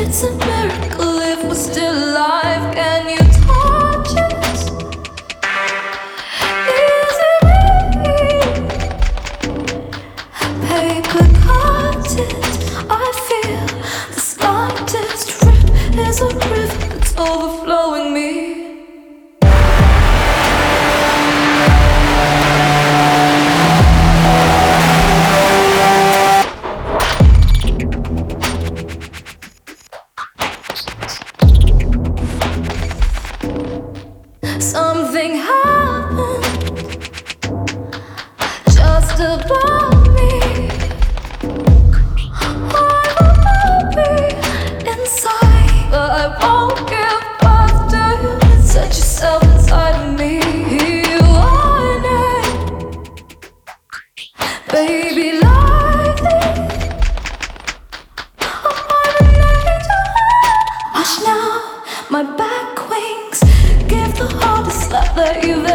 It's a miracle if we're still alive. Can you touch it? Is it real? Paper cut it. I feel the slightest rip is a river that's overflowing me. Something happened just above me. I will be inside, but I won't give birth to you. Set yourself inside of me. You want it, baby, like this. Hush now, my back wings. Give the hardest slap that you've